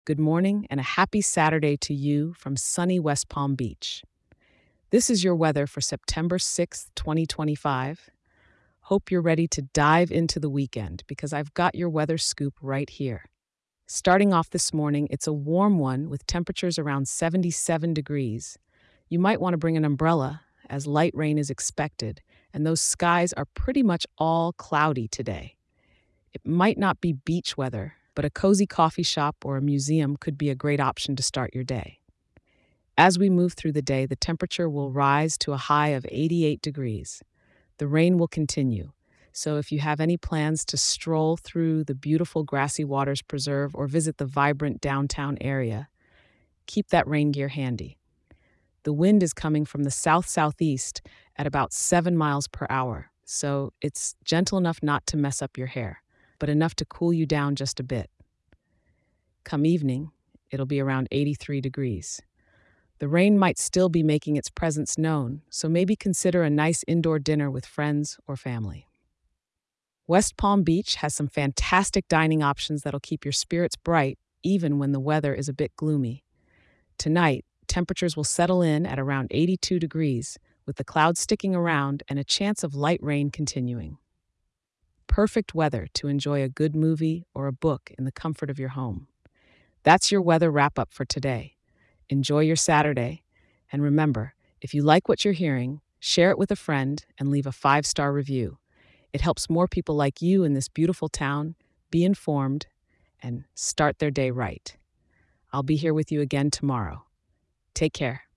Good morning and a happy Saturday to you from sunny West Palm Beach. This is your weather for September 6th, 2025. Hope you're ready to dive into the weekend because I've got your weather scoop right here. Starting off this morning, it's a warm one with temperatures around 77 degrees. You might want to bring an umbrella as light rain is expected, and those skies are pretty much all cloudy today. It might not be beach weather, but a cozy coffee shop or a museum could be a great option to start your day. As we move through the day, the temperature will rise to a high of 88 degrees. The rain will continue, so if you have any plans to stroll through the beautiful Grassy Waters Preserve or visit the vibrant downtown area, keep that rain gear handy. The wind is coming from the south southeast at about 7 miles per hour, so it's gentle enough not to mess up your hair, but enough to cool you down just a bit. Come evening, it'll be around 83 degrees. The rain might still be making its presence known, so maybe consider a nice indoor dinner with friends or family. West Palm Beach has some fantastic dining options that'll keep your spirits bright even when the weather is a bit gloomy. Tonight, temperatures will settle in at around 82 degrees, with the clouds sticking around and a chance of light rain continuing. Perfect weather to enjoy a good movie or a book in the comfort of your home. That's your weather wrap up for today. Enjoy your Saturday. And remember, if you like what you're hearing, share it with a friend and leave a 5-star review. It helps more people like you in this beautiful town be informed and start their day right. I'll be here with you again tomorrow. Take care.